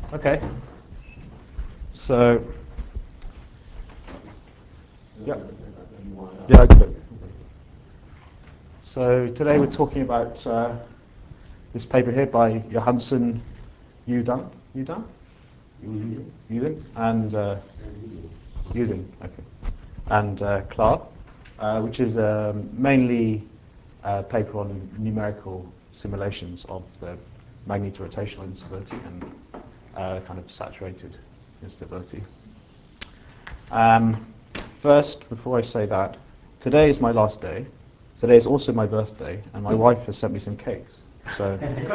Okay. So, yeah. Yeah, okay. So today we're talking about this paper here by Johansen, Udin, and Udin, okay, and Clark, which is mainly a paper on numerical simulations of the magnetorotational instability and kind of saturated instability. First, before I say that, today is my last day. Today is also my birthday, and my wife has sent me some cakes. So,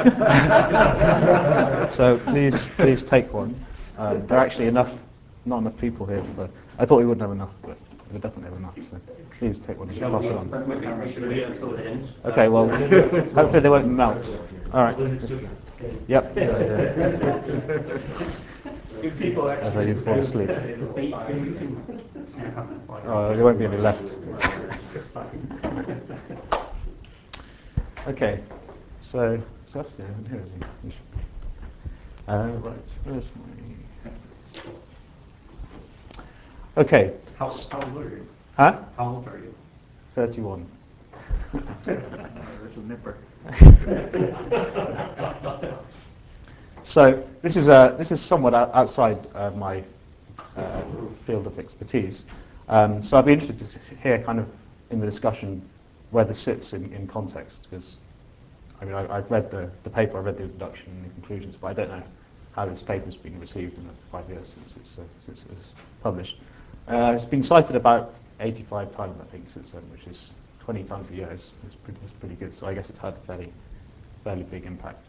so please take one. There are actually not enough people here. I thought we wouldn't have enough, but we definitely have enough. So please take one and pass it on. Okay. Well, hopefully they won't melt. All right. Yep. As you fall asleep. Oh, there won't be any left. Okay, so Sebastian isn't here, is he? Right, where's my... Okay. How old are you? Huh? How old are you? 31. There's a nipper. So this is somewhat outside my field of expertise. So I'd be interested to hear kind of in the discussion where this sits in context, because I mean I've read the paper, I've read the introduction and the conclusions, but I don't know how this paper's been received in the 5 years since it was published. It's been cited about 85 times, I think, since then, which is 20 times a year. It's pretty good. So I guess it's had a fairly big impact.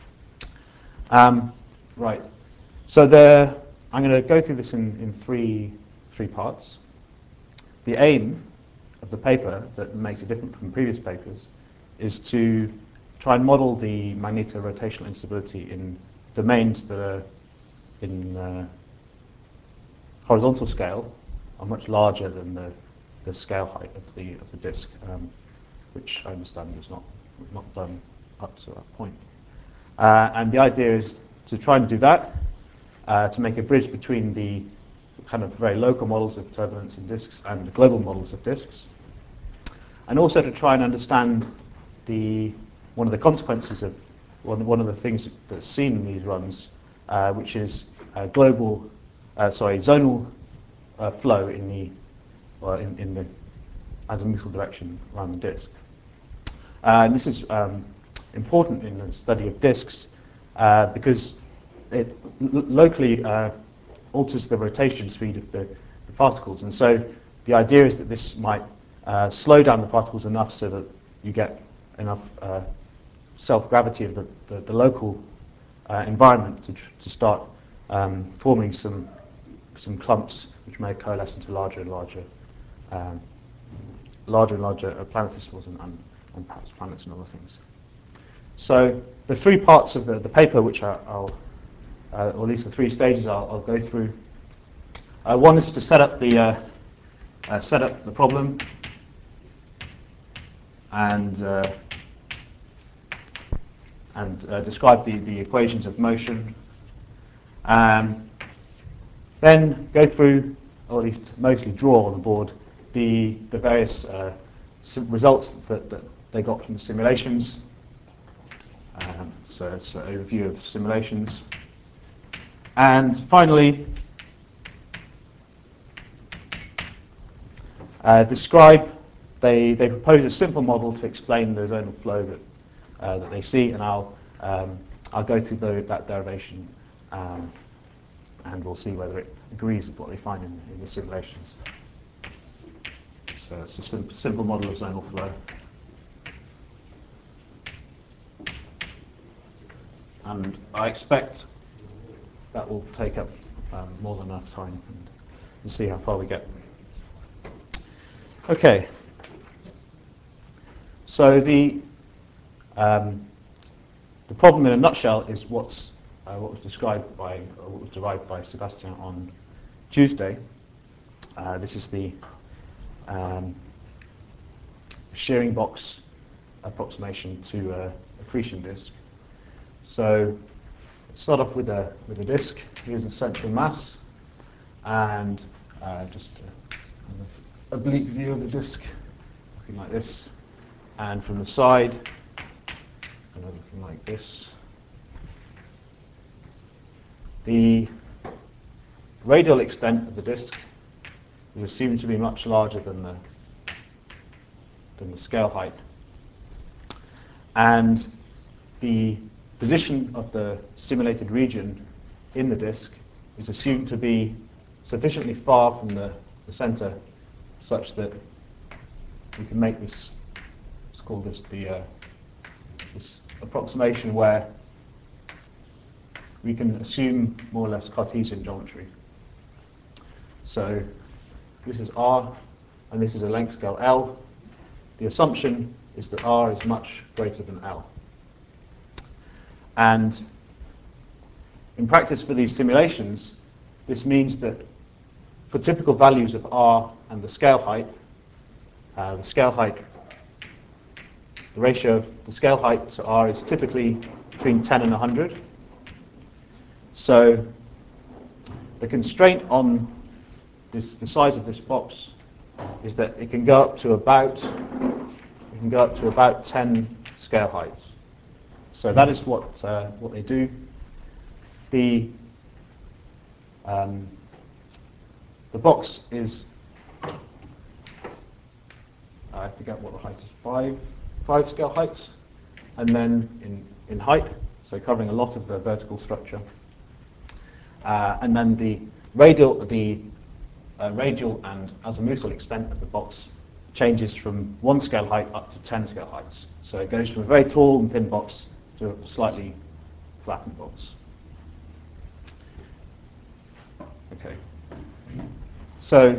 Right. So I'm going to go through this in three parts. The aim of the paper that makes it different from previous papers is to try and model the magnetorotational instability in domains that are in horizontal scale are much larger than the scale height of the disk, which I understand was not done up to that point. And the idea is to try and do that, to make a bridge between the kind of very local models of turbulence in disks and the global models of disks, and also to try and understand one of the consequences of one of the things that's seen in these runs, which is zonal flow in the azimuthal direction around the disk. And this is important in the study of disks because it locally alters the rotation speed of the particles, and so the idea is that this might slow down the particles enough so that you get enough self-gravity of the local environment to start forming some clumps which may coalesce into larger and larger planetesimals and perhaps planets and other things. So the three parts of the paper, which or at least the three stages I'll go through. One is to set up the problem and describe the equations of motion. Then go through, or at least mostly draw on the board, the various results that they got from the simulations. So it's an overview of simulations. And finally, they propose a simple model to explain the zonal flow that they see, and I'll go through that derivation, and we'll see whether it agrees with what they find in the simulations. So it's a simple model of zonal flow. And I expect that will take up more than enough time, and see how far we get. Okay. So the problem in a nutshell is what was derived by Sebastian on Tuesday. This is the shearing box approximation to accretion disk. So start off with a disk. Here's a central mass, and just an oblique view of the disk, looking like this, and from the side, looking like this. The radial extent of the disk is assumed to be much larger than the scale height, and the position of the simulated region in the disk is assumed to be sufficiently far from the center such that we can make this, let's call this this approximation where we can assume more or less Cartesian geometry. So this is R, and this is a length scale L. The assumption is that R is much greater than L. And in practice for these simulations, this means that for typical values of R and the scale height, the ratio of the scale height to R is typically between 10 and 100. So the constraint on the size of this box is that it can go up to about 10 scale heights. So that is what they do. The box is, I forget what the height is, five scale heights, and then in height, so covering a lot of the vertical structure. And then the radial and azimuthal extent of the box changes from 1 scale height up to 10 scale heights. So it goes from a very tall and thin box to a slightly flattened box. Okay. So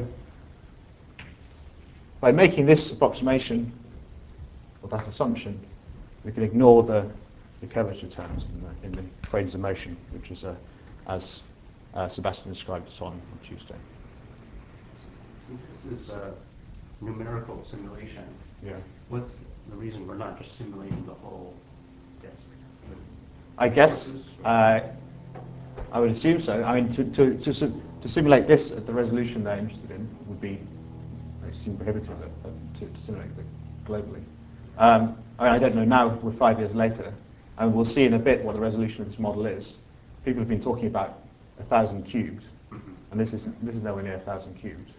by making this approximation, or that assumption, we can ignore the curvature terms in the equations of motion, which is as Sebastian described us on Tuesday. Since this is a numerical simulation, what's the reason we're not just simulating the whole disk? I guess I would assume so. I mean, to simulate this at the resolution they're interested in would be, I assume, prohibitive to simulate it globally. I mean, I don't know now. We're 5 years later, and we'll see in a bit what the resolution of this model is. People have been talking about 1,000 cubed, and this is nowhere near 1,000 cubed.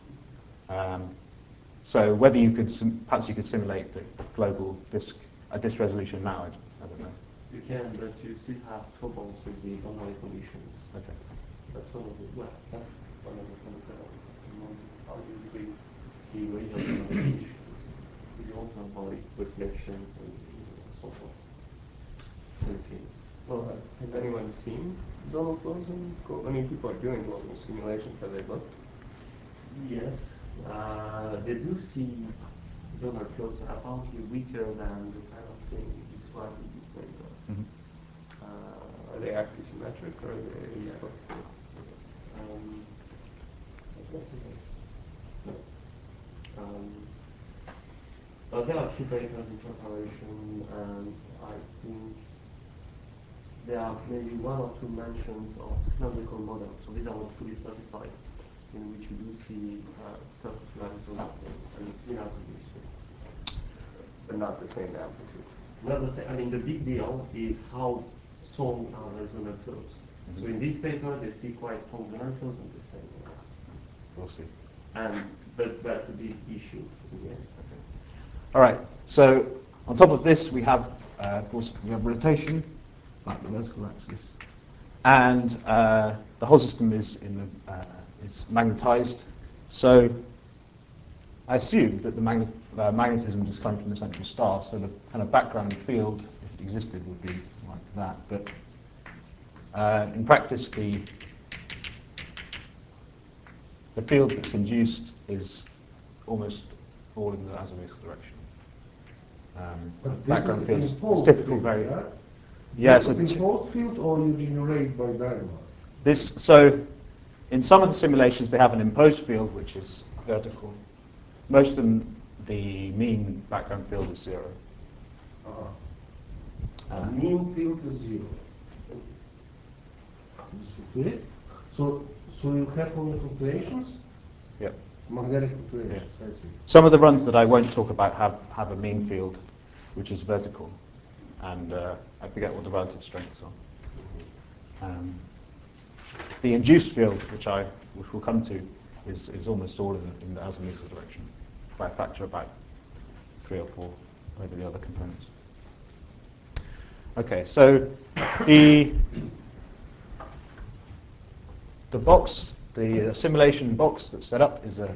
So whether you could perhaps you could simulate the global disk at this resolution now, I don't know. You can, but you still have troubles with the boundary conditions. Okay. That's one of the that's one of the concerns. How do you treat the radial conditions? You also avoid reflections and so forth. Things. Well, has anyone seen zonal flows? I mean, people are doing global simulations. Have they looked? Yes. They do see zonal flows apparently weaker than the kind of thing described in this paper. Mm-hmm. Are they axisymmetric or are they? Yeah. There are a few papers in preparation, and I think there are maybe 1 or 2 mentions of cylindrical models. So these are not fully certified, in which you do see stuff like zonal flows, and it's similar to this thing. But not the same amplitude. Not the same. I mean, the big deal is how strong are the zonal flows. So in this paper, they see quite strong zonal flows, and they say, We'll see. But that's a big issue in the end. Okay. All right. So on top of this, we have, of course, we have rotation, like the vertical axis, and the whole system is is magnetized. So I assume that the magnetism just comes from the central star. So the kind of background field, if it existed, would be like that. But in practice, the field that's induced is almost all in the azimuthal direction. But Background this is field is typical, very. Yeah? Yeah, this is imposed field or you generate by diagonal? So in some of the simulations, they have an imposed field, which is vertical. Most of them, the mean background field is 0. Mean field is 0. This fluctuate. So you have only fluctuations? Yep. Magnetic fluctuations, I see. Some of the runs that I won't talk about have a mean field, which is vertical, and I forget what the relative strengths are. The induced field, which we'll come to, is almost all in the azimuthal direction, by a factor of about 3 or 4 over the other components. Okay, so the box, the simulation box that's set up is a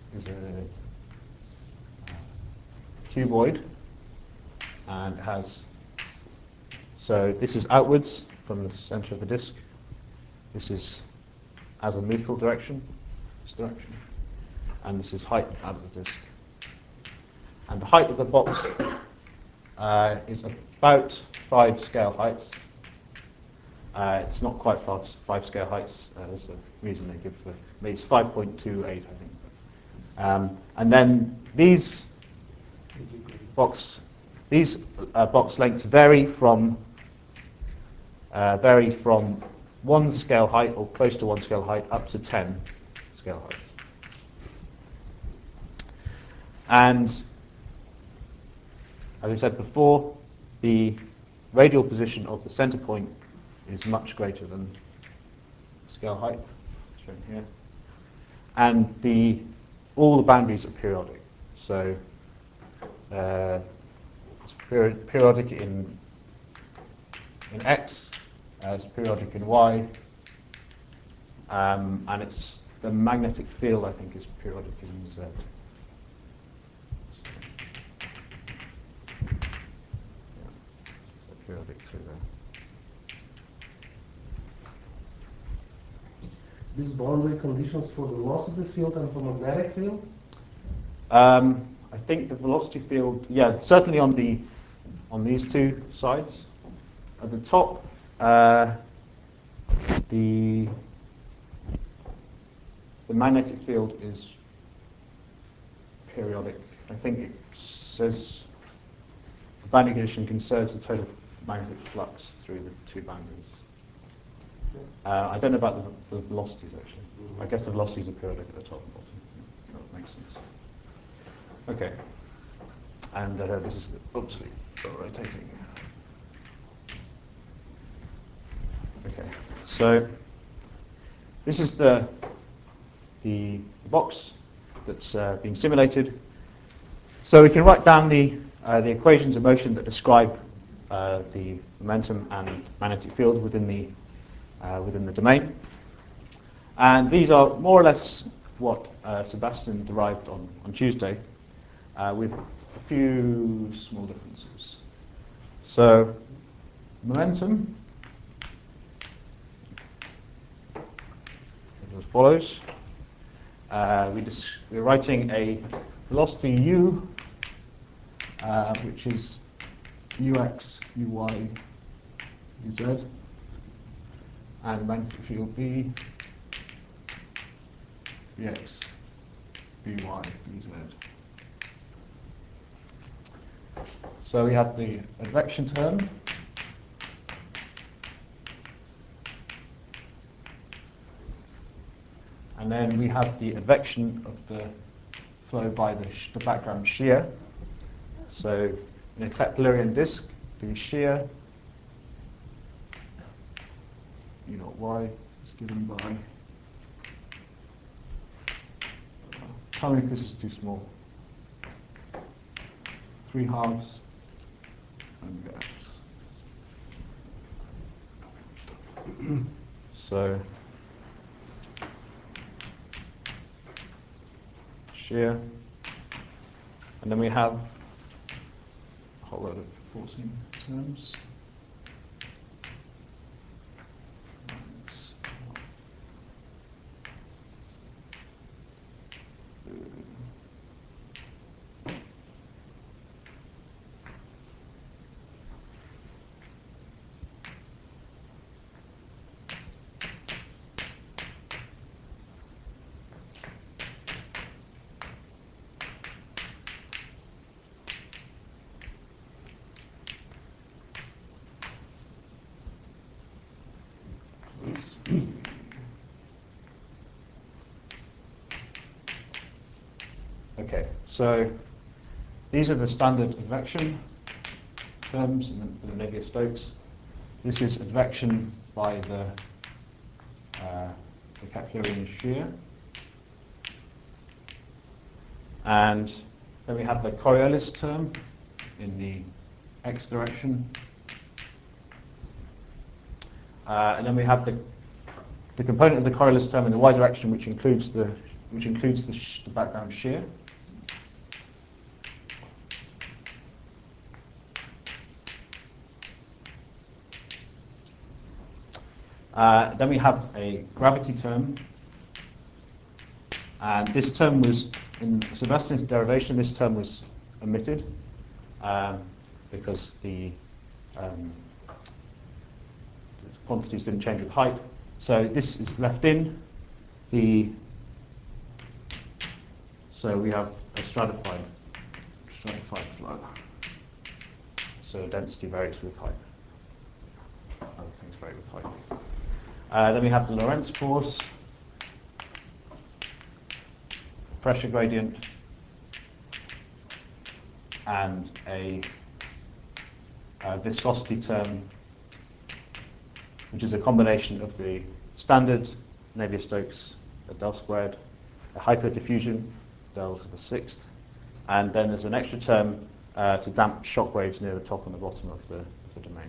cuboid, and has, so this is outwards from the center of the disk. This is azimuthal direction, this direction, and this is height out of the disk. And the height of the box is about 5 scale heights. It's not quite 5 scale heights. There's a reason they give for it. It's 5.28, I think. And then these box lengths vary from 1 scale height, or close to 1 scale height, up to 10 scale heights. And as I said before, the radial position of the center point is much greater than the scale height, shown here. And all the boundaries are periodic. So it's periodic in X, it's periodic in Y, and the magnetic field, I think, is periodic in Z. Periodic through there. These boundary conditions for the velocity field and for magnetic field? I think the velocity field, yeah, certainly on these two sides. At the top, the magnetic field is periodic. I think it says the boundary condition conserves the total magnetic flux through the two boundaries. I don't know about the velocities, actually. I guess the velocities are periodic at the top and bottom. That makes sense. Okay. And this is rotating. Okay. So this is the box that's being simulated. So we can write down the equations of motion that describe the momentum and magnetic field within the domain. And these are more or less what Sebastian derived on Tuesday, with a few small differences. So momentum is as follows. We're writing a velocity u, which is ux, uy, uz, and magnetic field b, bx, by, bz. So we have the advection term, and then we have the advection of the flow by the background shear. So in a Keplerian disk, the shear u naught y is given by, tell me if this is too small, 3/2 omega x. So shear, and then we have a whole load of forcing terms. Okay, so these are the standard advection terms in the Navier-Stokes. This is advection by the Keplerian shear. And then we have the Coriolis term in the x direction. And then we have the component of the Coriolis term in the y direction, which includes the background shear. Then we have a gravity term, and this term was, in Sebastian's derivation, this term was omitted because the quantities didn't change with height. So this is left in. So we have a stratified flow. So density varies with height. Other things vary with height. Then we have the Lorentz force, pressure gradient, and a viscosity term, which is a combination of the standard Navier-Stokes del squared, a hyperdiffusion del to the sixth, and then there's an extra term to damp shock waves near the top and the bottom of the domain.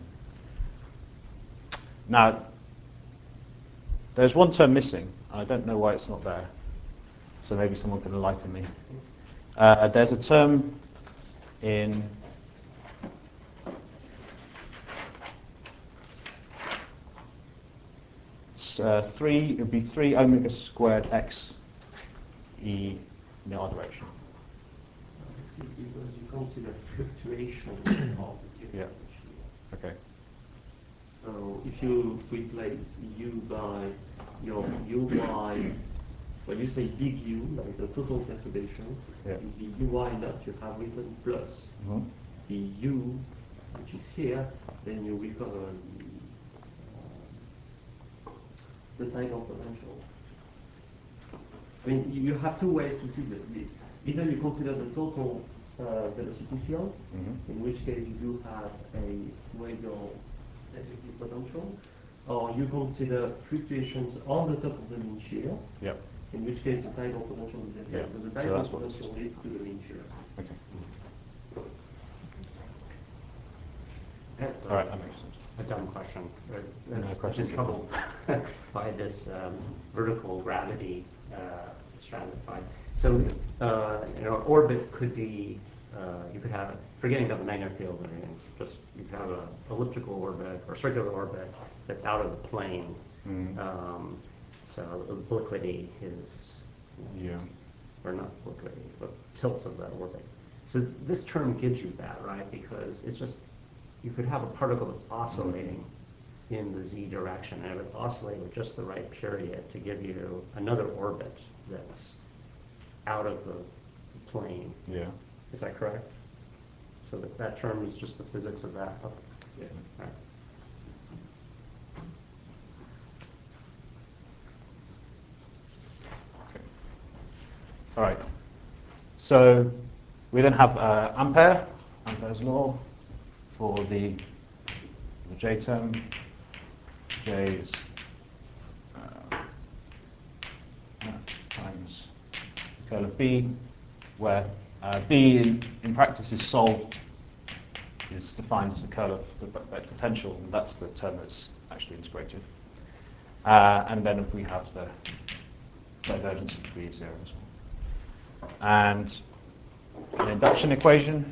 Now, there's one term missing. I don't know why it's not there, so maybe someone can enlighten me. There's a term in it would be 3 omega squared x e in the r direction. This is because you consider fluctuation of the Yeah. Okay. So if you replace U by your U by, when you say big U, like the total perturbation, Yeah. the Uy naught you have written plus the U, which is here, then you recover the tidal potential. I mean, you have two ways to see this. Either you consider the total velocity field, in which case you do have a radial effective potential, or you consider fluctuations on the top of the mean shear, in which case the tidal potential is zero. So the tidal potential leads to the mean shear. Okay. All right, that makes sense. A dumb question. I'm in trouble by this vertical gravity stratified. So, orbit could be, you could have, forgetting about the magnetic field and everything, just you could have an elliptical orbit or circular orbit that's out of the plane. So obliquity is, or not obliquity, but tilt of that orbit. So this term gives you that, right? Because it's just, you could have a particle that's oscillating in the z direction, and it would oscillate with just the right period to give you another orbit that's out of the plane. Yeah. Is that correct? So that term is just the physics of that? Yeah. All right. Okay. All right. So we then have Ampere's law for the J term. J is times the curl of B, where B in practice is defined as the curl of the vector potential, and that's the term that's actually integrated. And then we have the divergence of B is 0 as well. And an induction equation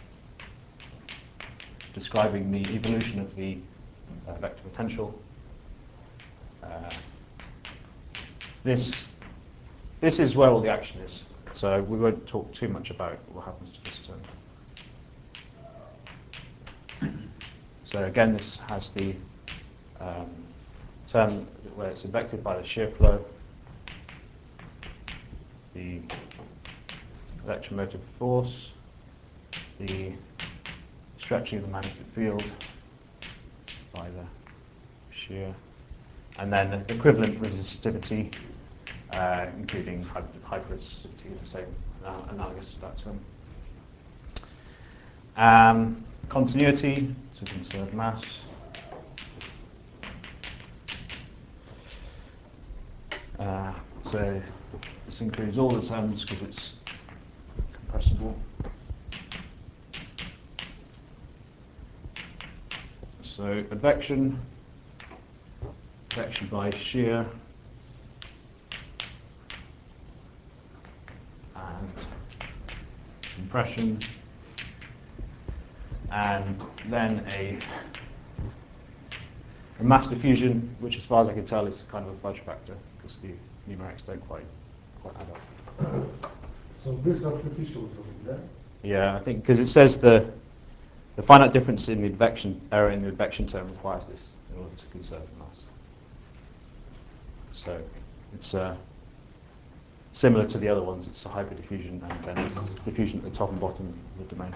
describing the evolution of the vector potential. This is where all the action is, so we won't talk too much about what happens to this term. So again, this has the term where it's affected by the shear flow, the electromotive force, the stretching of the magnetic field by the shear, and then equivalent resistivity, including hyperresistivity, the same analogous to that term. Continuity to conserve mass. So this includes all the terms because it's compressible. So advection by shear, and compression, and then a mass diffusion, which as far as I can tell is kind of a fudge factor because the numerics don't quite add up. So this artificial something, yeah? Yeah, I think because it says the finite difference in the advection error in the advection term requires this in order to conserve mass. So it's similar to the other ones. It's a hyperdiffusion, and then it's diffusion at the top and bottom of the domain.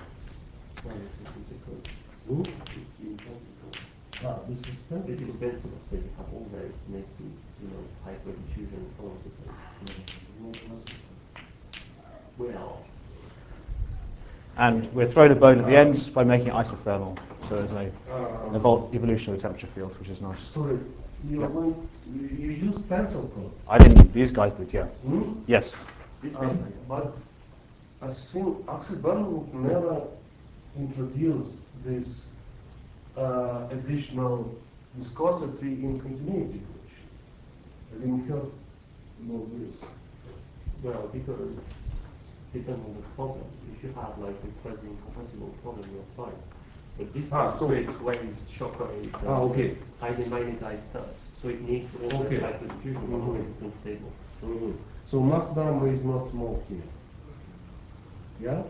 This is expensive, so you have all those messy, hyper diffusion all over the place. Well. And we're throwing a bone at the end by making it isothermal, so there's no evolution of the temperature field, which is nice. Sorry, you use pencil code? I didn't. These guys did, yeah. Yes. But I think Axel Berlin never introduced this additional viscosity in continuity equation. I didn't hear about this. Well, because depending on the problem, if you have like a quasi incompressible problem, you're fine. But this creates waves, shock waves, highly magnetized stuff. So it needs all the hyperdiffusion, otherwise it's unstable. So Mach number is not small here. Yeah?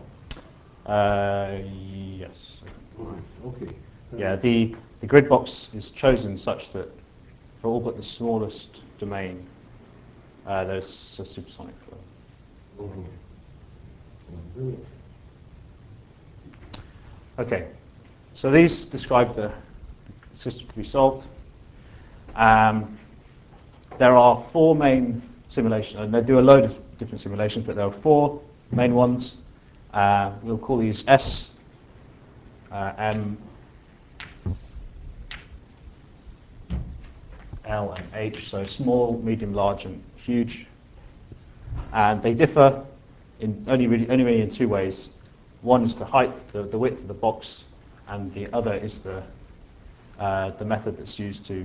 Yes. Okay. Yeah, the grid box is chosen such that for all but the smallest domain, there's a supersonic flow. Okay, so these describe the system to be solved. There are four main simulations, and they do a load of different simulations, but there are four main ones. We'll call these S, M, L, and H, so small, medium, large, and huge. And they differ in only really in two ways. One is the height, the width of the box, and the other is the method that's used to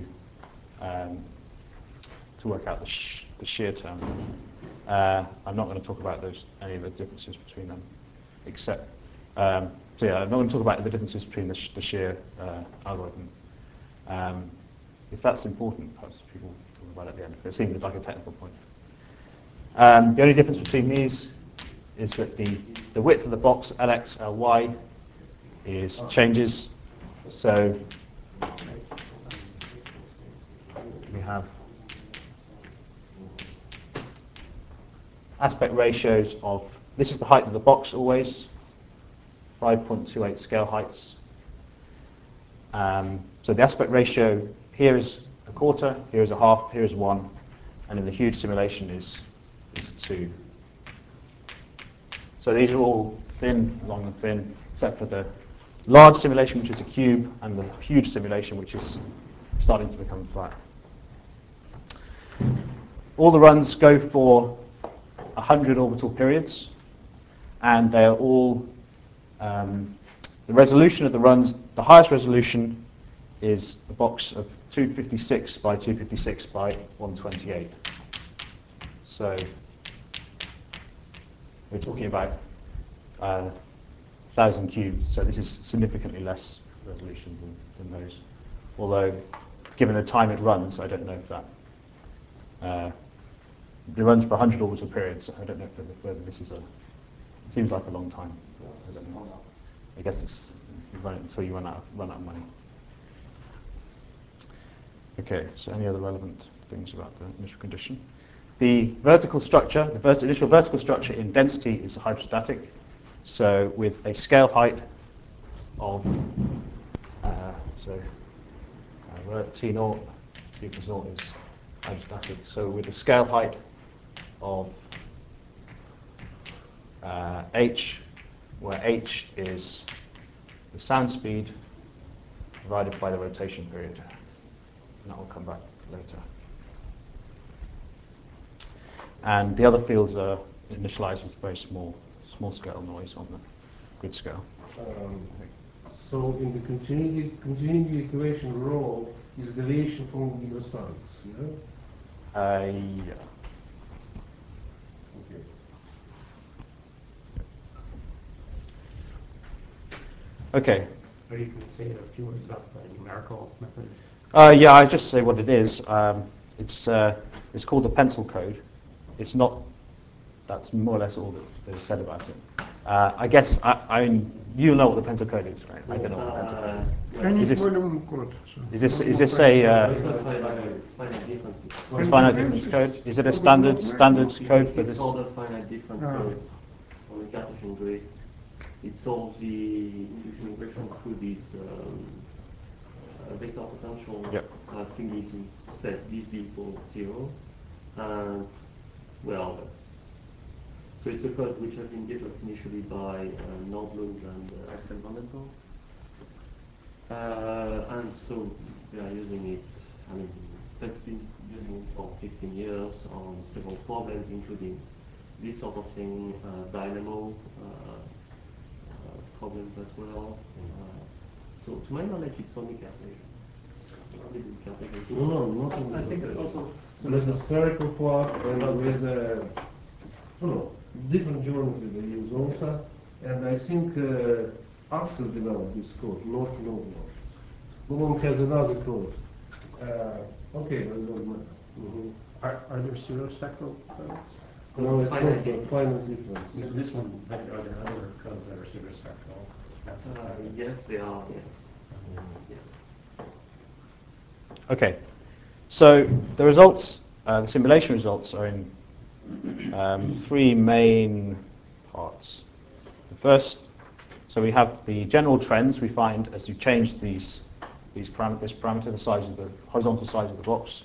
work out the shear term. I'm not going to talk about any of the differences between them, except I'm not going to talk about the differences between the shear algorithm. If that's important, perhaps people talk about it at the end. It seems like a technical point. The only difference between these is that the width of the box, Lx, Ly, changes. So we have aspect ratios of, this is the height of the box always, 5.28 scale heights. So the aspect ratio here is a quarter, here is a half, here is 1, and in the huge simulation is 2. So these are all thin, long and thin, except for the large simulation, which is a cube, and the huge simulation, which is starting to become flat. All the runs go for 100 orbital periods, and they are all, the resolution of the runs, the highest resolution is a box of 256 by 256 by 128. So we're talking about 1,000 cubes, so this is significantly less resolution than those. Although, given the time it runs, I don't know if that it runs for 100 orbital periods. I don't know whether this is it seems like a long time. I don't know. I guess you run it until you run out of money. Okay, so any other relevant things about the initial condition? The vertical structure, initial vertical structure in density is hydrostatic. So with a scale height of, T0, T equals 0 is hydrostatic. So with a scale height of h, where h is the sound speed divided by the rotation period. And that will come back later. And the other fields are initialized with very small scale noise on the grid scale. So in the continuity equation, rho is deviation from the standards, yeah? Yeah. Okay. Okay. Or you can say a few words about the numerical method. Yeah, I just say what it is. It's called the pencil code. It's not. That's more or less all that is said about it. I guess you know what the pencil code is, right? I don't know what the pencil code is. Is this- Is this a It's not finite differences. finite difference code? Is it a standard code for It's this? called a finite difference code on the Cartesian grid. It solves the induction equation through this vector potential Yep. thing you can set this b equals 0. And well, so it's a code which has been developed initially by Nordlund and Axel Vandenborg. And so they are using it, I mean, they've been using it for 15 years on several problems, including this sort of thing, dynamo problems as well. So to my knowledge, it's only Cartesian. Only the Cartesian. No, not only. I think it's also So there's a spherical part and there's a, different geometry they use also. And I think Axel developed this code, not Nordlund. Nordlund has another code. Okay, but it doesn't matter. Are there pseudo-spectral codes? No, it's finite not difference. final difference. this one. Are there other codes that are pseudo-spectral? Yes, they are, yes. Yes. Okay. So the results, the simulation results, are in three main parts. The first, so we have the general trends we find as you change this parameter, the size of the horizontal size of the box.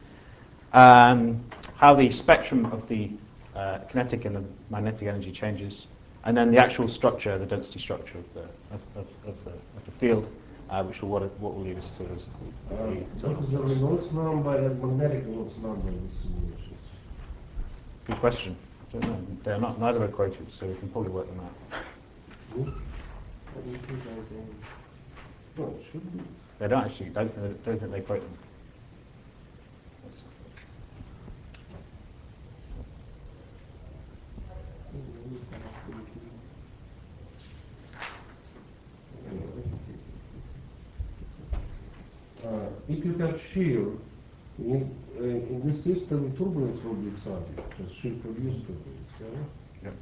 How the spectrum of the kinetic and the magnetic energy changes, and then the actual structure, the density structure of the field, which what will lead us to this. What is the Reynolds number and magnetic Reynolds number in the simulations? Good question. I don't know. They're not. Neither are quoted, so we can probably work them out. I don't think there's any. Well, it should be. They don't actually. Don't think they quote them. That's- If you have shear, in this system, turbulence will be excited, because shear produces turbulence, yeah? Yep.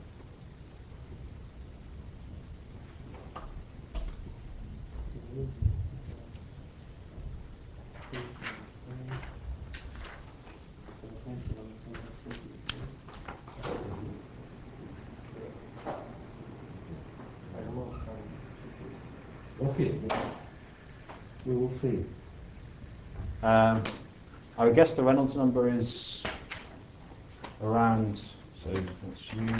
Okay, we will see. I would guess the Reynolds number is around. So that's U.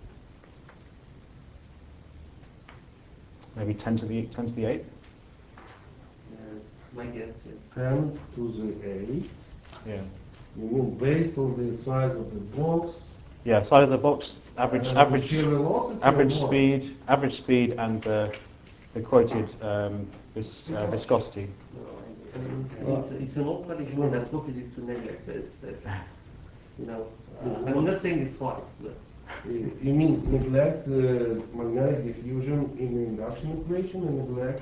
Maybe 10 to the 8. My guess, yes. 10 to the 8. Yeah. You mean based on the size of the box? Yeah. Side of the box. Average shear velocity or what? average speed, and the quoted viscosity. It's an old tradition in astrophysics to neglect this. I'm not saying it's right, but You mean neglect magnetic diffusion in the induction equation and neglect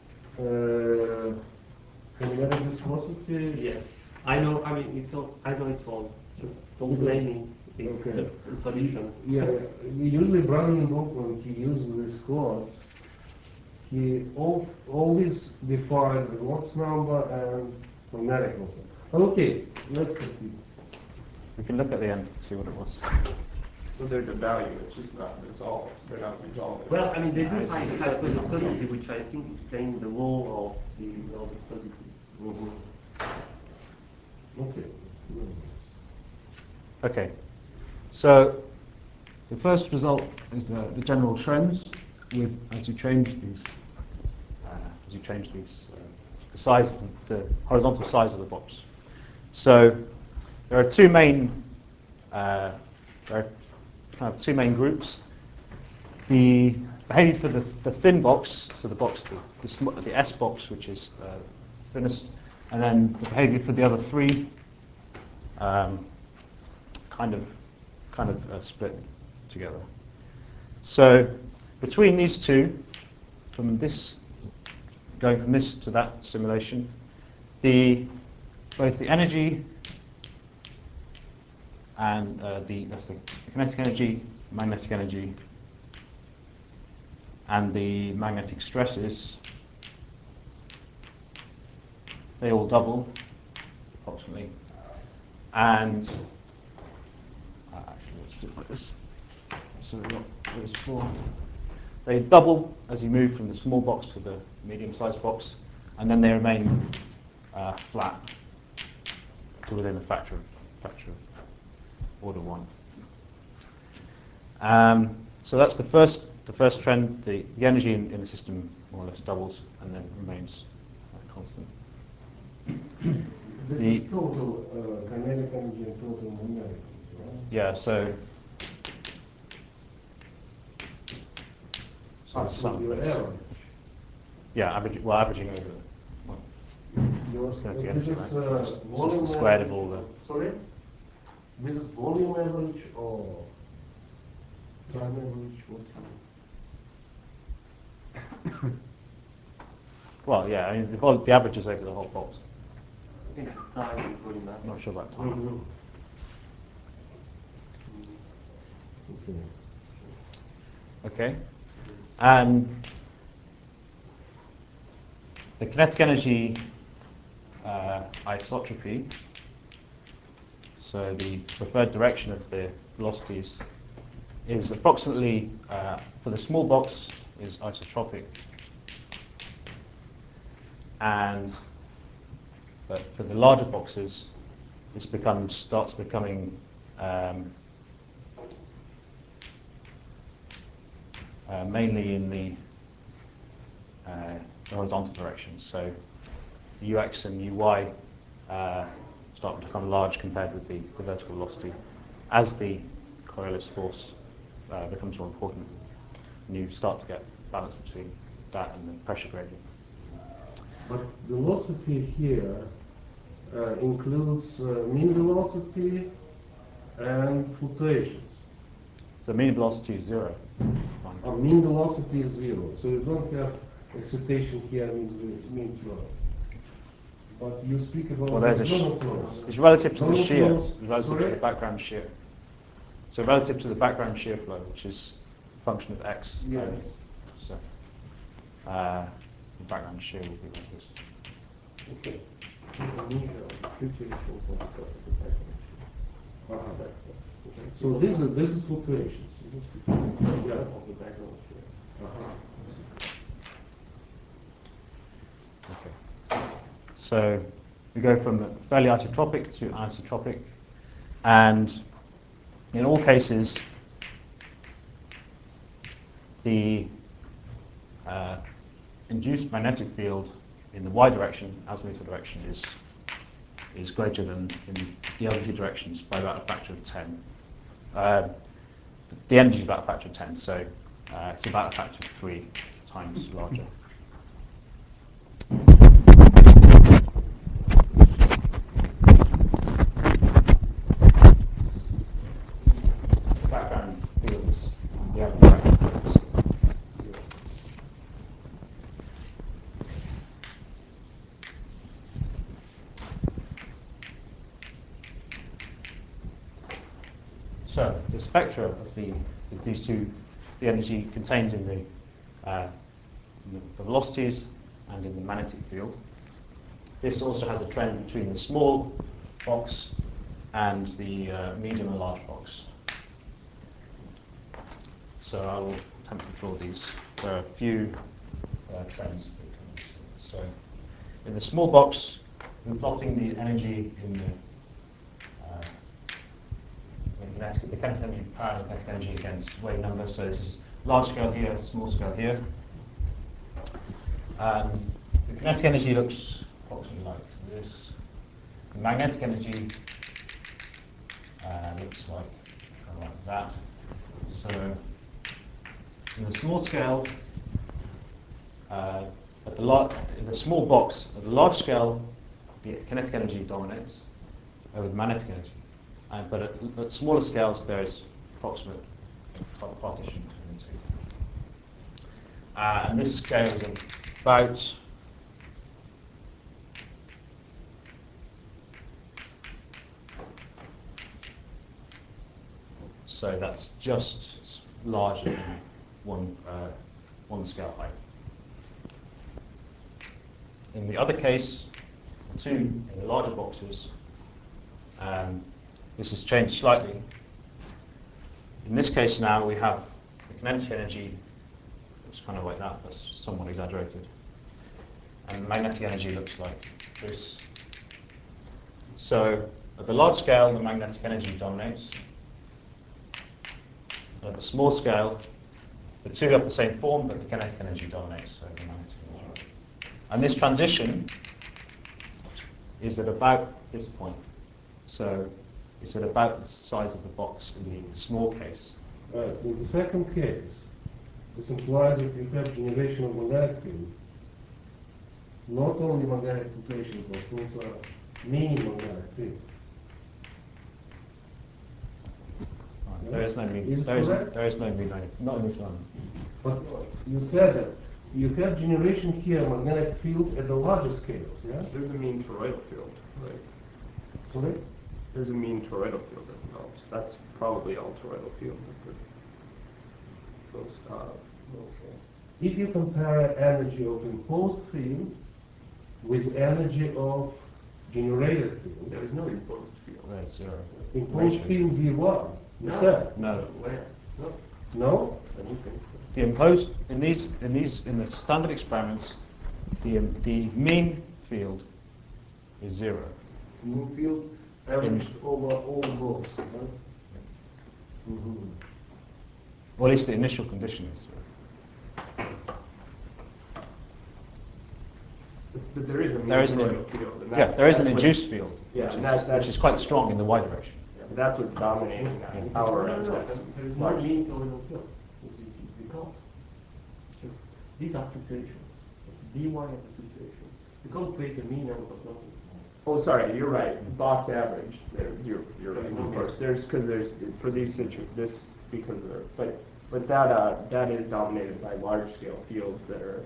kinetic viscosity? yes, I know. I mean, I know it's wrong. Just don't blame me. It's Okay. a tradition. Yeah, usually Brandenburg, when he uses this code, he always defines the Reynolds number and magnetic also. Okay, let's continue. We can look at the end to see what it was. So there's a value, it's just not resolved. They're not resolved. Well, I mean, they do I find see. hyperviscosity, which I think explains the role of the low viscosity. Okay. Okay. So the first result is the general trends as you change these, the size, the horizontal size of the box. So there are two main groups. The behavior for the thin box, so the box, the S box, which is the thinnest, and then the behavior for the other three, kind of split together. So between these two, going from this to that simulation, both the energy and the kinetic energy, magnetic energy, and the magnetic stresses, they all double approximately. And actually, let's do it like this. So we've got those four. They double as you move from the small box to the medium-sized box, and then they remain flat to within a factor of order 1. So that's the first trend. The energy in the system more or less doubles and then remains constant. This is total kinetic energy and total magnetic, right? Yeah, so So your average. Yeah, averaging over. Yours, It's this energy, is right? Just volume the squared of average. all the. Sorry? This is volume average or time average? What? Well, yeah, I mean, the average is over the whole box. I think time is good enough. I'm not sure about time. Mm-hmm. Okay. Okay. The kinetic energy isotropy, so the preferred direction of the velocities, is approximately, for the small box, is isotropic. But for the larger boxes, this starts becoming mainly in the horizontal direction. So the ux and uy start to become large compared with the vertical velocity as the Coriolis force becomes more important. And you start to get balance between that and the pressure gradient. But velocity here includes mean velocity and fluctuations. So mean velocity is 0. Mean velocity is 0, so you don't have excitation here mean flow. But you speak about zonal flows. It's relative to the Zonal shear, flows, it's relative to the background shear. So relative to the background shear flow, which is a function of x. Yes. So the background shear will be like this. Okay. So this is fluctuations. Yeah, of the background share. Okay. So we go from fairly isotropic to anisotropic, and in all cases, the induced magnetic field in the y direction, azimuthal direction, is greater than in the other two directions by about a factor of 10. The energy is about a factor of 10, so it's about a factor of 3 times larger. The background field is the other background field is 0. So the spectra of these two, the energy contained in the velocities and in the magnetic field. This also has a trend between the small box and the medium and large box. So I will attempt to draw these. There are a few trends that come into it. So in the small box, we're plotting the energy in the the kinetic energy, parallel kinetic energy against wave number. So this is large scale here, small scale here. The kinetic energy looks approximately like this. The magnetic energy looks like that. So in the small scale, in the small box, at the large scale, the kinetic energy dominates over the magnetic energy. But at smaller scales, there's approximate partition between the two. And this scale is about so that's just larger than one scale height. In the other case, in the larger boxes, this has changed slightly. In this case now, we have the kinetic energy, looks kind of like that, that's somewhat exaggerated. And the magnetic energy looks like this. So at the large scale, the magnetic energy dominates. At the small scale, the two have the same form, but the kinetic energy dominates over the magnetic energy. And this transition is at about this point. So it's at about the size of the box in the small case. In the second case, this implies that you have generation of magnetic field, not only magnetic fluctuation, but also mean magnetic field. There is no mean. There is no mean. Not in this one. But you said that you have generation here magnetic field at the larger scales, yeah? There's a mean toroidal field, right? Sorry? There's a mean toroidal field that develops. That's probably all toroidal field. Okay. If you compare energy of imposed field with energy of generated field, There is no imposed field. There's zero. imposed field V1, you said. No. Where? No, No? I don't think so. The imposed in the standard experiments, the mean field is zero. Mean field averaged over all groups, right? Mm-hmm. Or at least the initial condition is zero. But there is a mean There is an toroidal field. and Yeah, that's- there is an that's what- induced field, Yeah, which, and is, that's- which is quite strong in the y direction. Yeah, but that's what's dominating that power. No, and no, that's there is no large. mean toroidal field. Because these are fluctuations. It's V1 of the fluctuation. You can't create a mean out of nothing. Oh, sorry, you're right. Box average. You're right. Of course, there's for these this because of the but that is dominated by large scale fields that are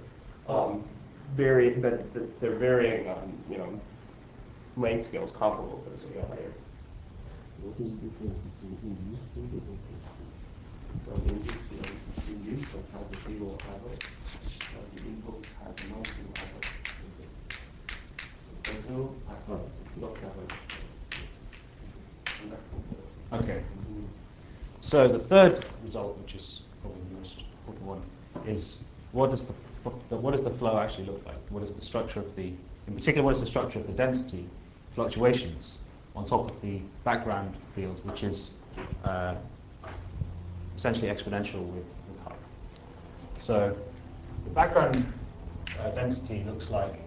that they're varying on length scales comparable to the scale height. What is the difference between induced field and imposed field? Because induced has a zero average, and the input has a non-zero average. There's no block average. And that's important. Okay. So the third result, which is probably the most important one, is what does the flow actually look like? What is the structure of in particular, what is the structure of the density fluctuations on top of the background field, which is essentially exponential with height. So the background density looks like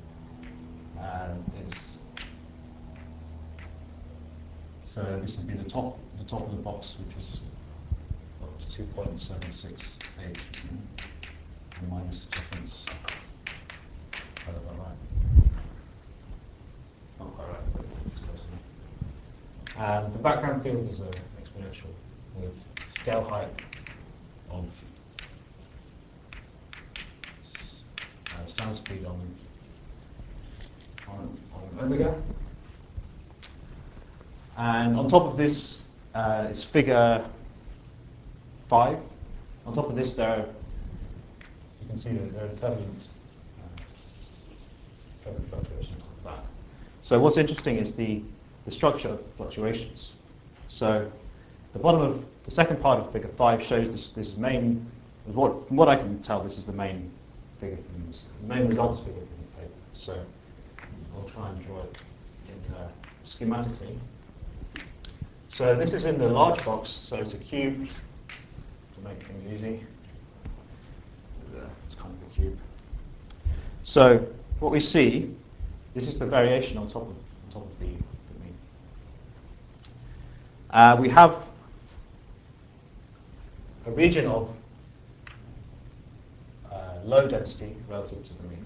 this. So this would be the top of the box, which is up to 2.76 H minus difference. Right. Not quite right, but it's close enough. And the background field is exponential with scale height of sound speed on omega. And on top of this is figure 5. On top of this, you can see that there are turbulent fluctuations on that. So what's interesting is the structure of the fluctuations. So the second part of figure 5 shows this main, from what I can tell, this is the main figure from this, the main results figure from the paper. So I'll try and draw it in schematically. So this is in the large box, so it's a cube to make things easy. It's kind of a cube. So what we see, this is the variation on top of the mean. We have a region of low density relative to the mean.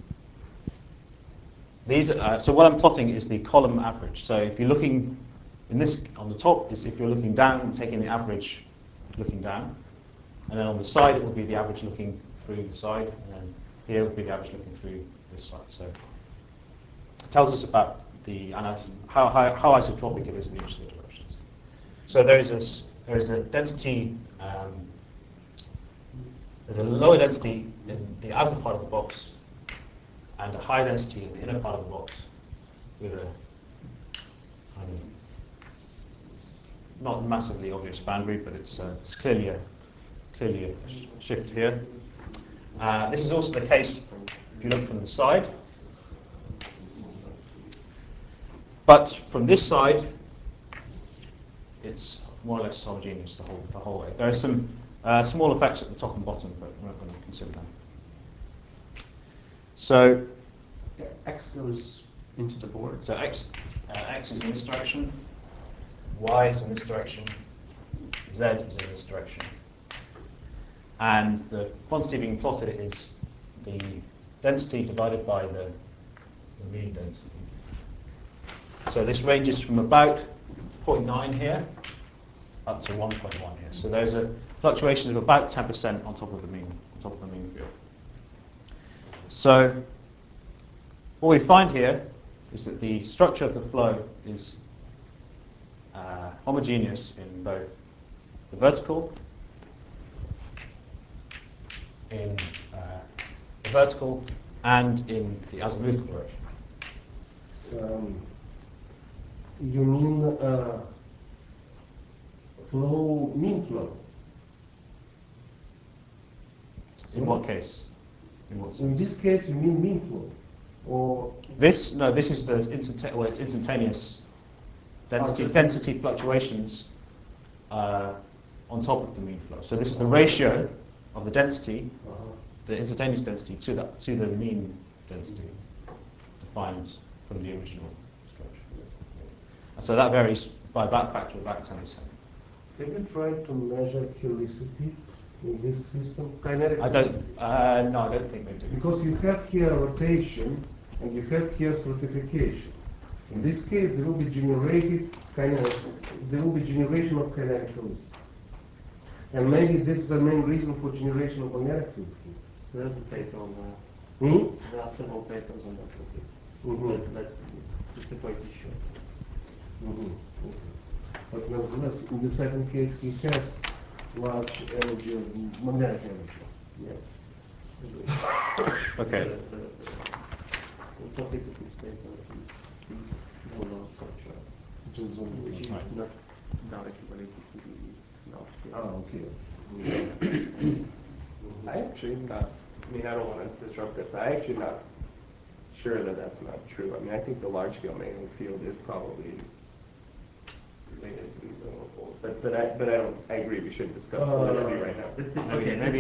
These so what I'm plotting is the column average. So if you're looking in this on the top is if you're looking down, taking the average looking down, and then on the side it will be the average looking through the side, and then here will be the average looking through this side. So it tells us about the how isotropic it is in each of the directions. So there is a density. There's a lower density in the outer part of the box and a high density in the inner part of the box with a not massively obvious boundary, but it's clearly a shift here. This is also the case if you look from the side. But from this side, it's more or less homogeneous the whole way. There are some small effects at the top and bottom, but we're not going to consider them. So X goes into the board. So x is in this direction, y is in this direction, z is in this direction. And the quantity being plotted is the density divided by the mean density. So this ranges from about 0.9 here up to 1.1 here. So there's a fluctuation of about 10% on top of the mean field. So what we find here is that the structure of the flow is homogeneous in both the vertical, and in the azimuthal direction. You mean mean flow? In what case? In what In sense? this case, you mean mean flow, or This is the it's instantaneous density fluctuations on top of the mean flow. So this is the ratio of the density, the instantaneous density to the mean density defined from the original structure. And so that varies by about a factor of about 10%. Have you tried to measure helicity in this system? Kinetic I don't think they do. Because you have here rotation and you have here stratification. In this case, there will be generation of kinetic helicity. And maybe this is the main reason for generation of magnetic field. There's a paper on that. There are several papers on that topic. But just the point is short. Okay. But nevertheless, in the second case, he has large energy of magnetic energy. Yes. Okay. The topic of this paper is zonal structure, which is not directly related to the large scale. Okay. I actually not. I mean, I don't want to disrupt it, but I actually not sure that that's not true. I mean, I think the large scale magnetic field is probably related to these zonal poles. But I agree. We shouldn't discuss validity right now.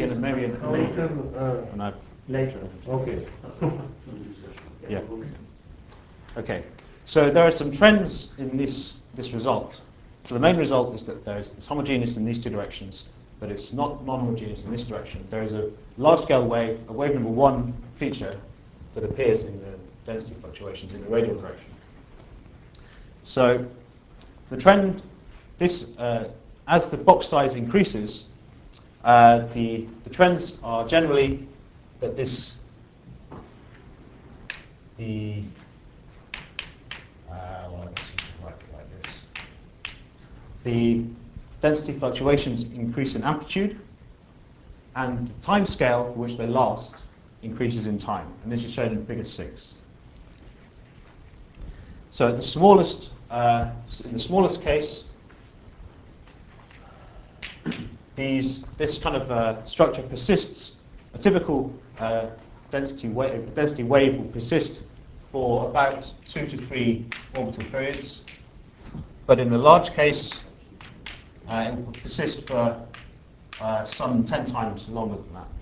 Maybe Later. Okay. Yeah. Okay. So there are some trends in this result. So the main result is that it's homogeneous in these two directions, but it's not non-homogeneous in this direction. There is a large-scale wave, a wave number 1 feature that appears in the density fluctuations in the radial direction. So the trend, as the box size increases, the trends are generally that the density fluctuations increase in amplitude, and the time scale for which they last increases in time. And this is shown in Figure 6. So at the smallest, in the smallest case, this kind of structure persists. A typical density wave will persist for about 2 to 3 orbital periods. but in the large case, it will persist for some 10 times longer than that.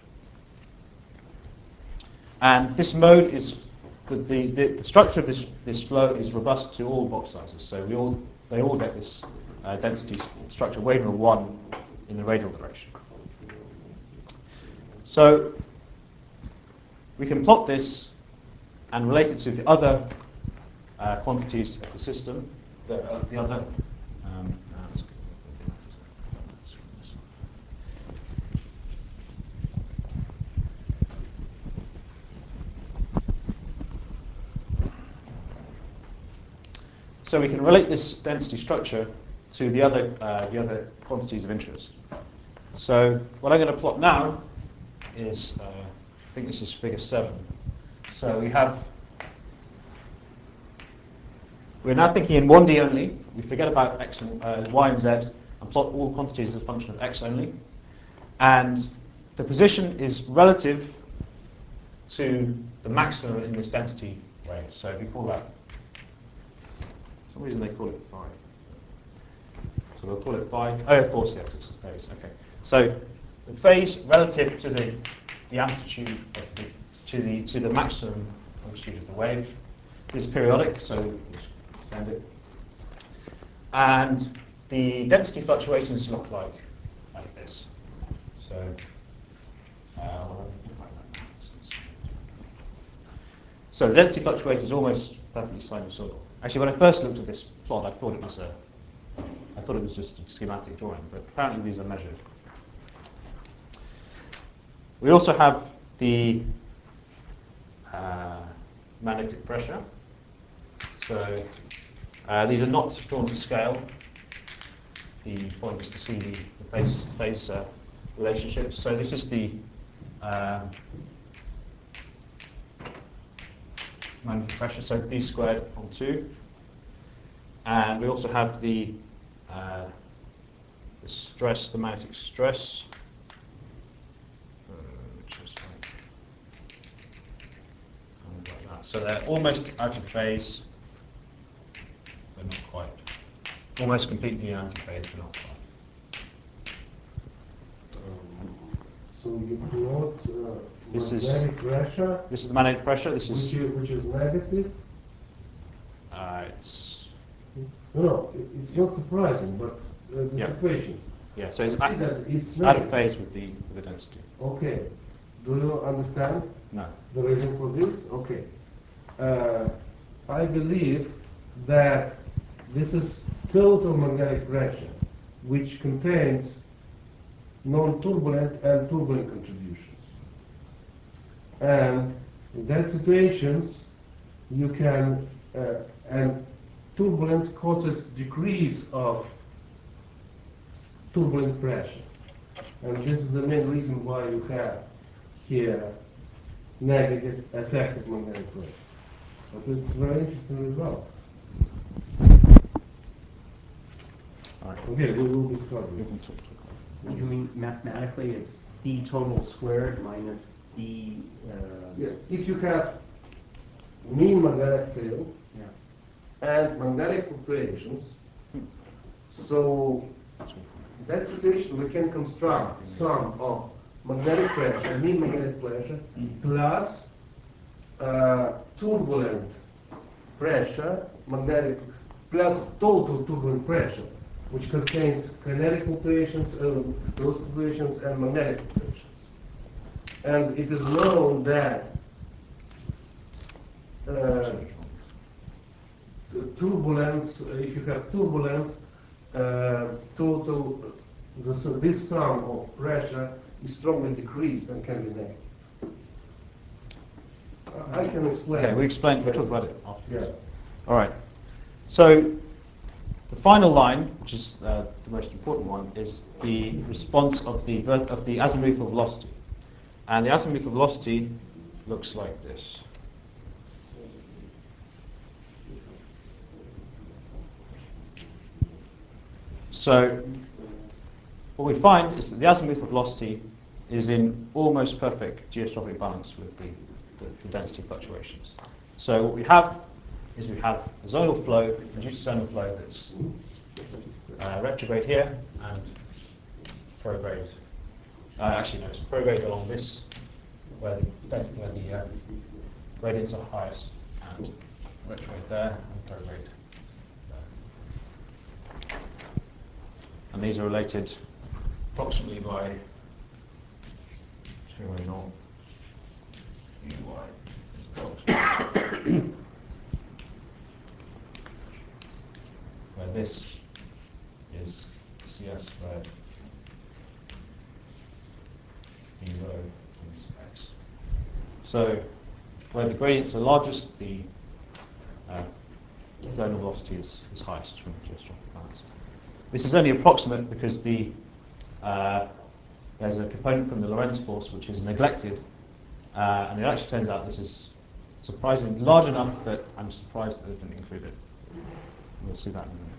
And this mode is, the structure of this flow is robust to all box sizes. So they all get this density structure, Wadener 1 in the radial direction. So we can plot this and relate it to the other quantities of the system, the other. So we can relate this density structure to the other quantities of interest. So what I'm going to plot now is, I think this is figure 7. So we're now thinking in 1D only. We forget about x and y and z and plot all quantities as a function of x only. And the position is relative to the maximum in this density wave. So if you call that, for some reason they call it phi. So we'll call it phi. Oh, of course, yes, it's the phase. Okay. So the phase relative to the amplitude of to the maximum amplitude of the wave is periodic, so we'll extend it. And the density fluctuations look like this. So so the density fluctuation is almost perfectly sinusoidal. Actually, when I first looked at this plot, I thought it was just a schematic drawing, but apparently these are measured. We also have the magnetic pressure. So these are not drawn to scale. The point is to see the phase relationships. So this is the magnetic pressure, so B squared on 2. And we also have the stress, the magnetic stress, which is like that. So they're almost out of phase, but not quite. Almost completely anti-phase, but not quite. So you plot This is magnetic pressure, This is the magnetic pressure. This is which is negative. it's No, it's not surprising, but this Yeah. equation. yeah. So I it's see that it's out of negative. phase with the density. Okay. Do you understand No. the reason for this? Okay. I believe that this is total magnetic pressure, which contains non-turbulent and turbulent contributions. And in that situations, you can, and turbulence causes decrease of turbulent pressure. And this is the main reason why you have here negative effective magnetic pressure. But it's a very interesting result. All right. Okay, we will discuss We this. can talk about You mean mathematically it's D total squared minus D, Yeah, if you have mean magnetic field yeah. and magnetic fluctuations, so that situation we can construct sum of magnetic pressure, mean magnetic pressure, plus turbulent pressure, magnetic, plus total turbulent pressure, which contains kinetic fluctuations, those fluctuations, and magnetic fluctuations. And it is known that turbulence, if you have turbulence, this sum of pressure is strongly decreased and can be negative. I can explain. Okay, we this. explained. We'll talk about it after. Yeah. All right. So the final line, which is the most important one, is the response of the azimuthal velocity, and the azimuthal velocity looks like this. So what we find is that the azimuthal velocity is in almost perfect geostrophic balance with the density fluctuations. So what we have is we have a zonal flow, reduced zonal flow that's retrograde here and prograde. Actually, no, it's prograde along this, where the gradients are highest, and retrograde there and prograde there. And these are related approximately by 2 where this is CS squared B rho times X. So where the gradients are largest, the zonal velocity is highest from the geostrophic balance. This is only approximate because there's a component from the Lorentz force which is neglected, and it actually turns out this is surprisingly large enough that I'm surprised that they didn't include it. We'll see that in a minute.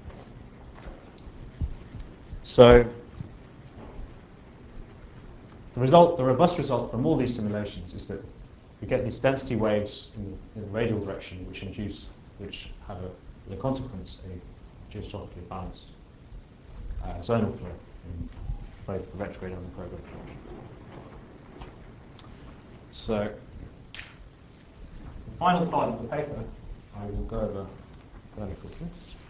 So the robust result from all these simulations is that we get these density waves in the radial direction which have as a consequence a geostrofically balanced zonal flow in both the retrograde and the prograde direction. So the final part of the paper I will go over fairly quickly.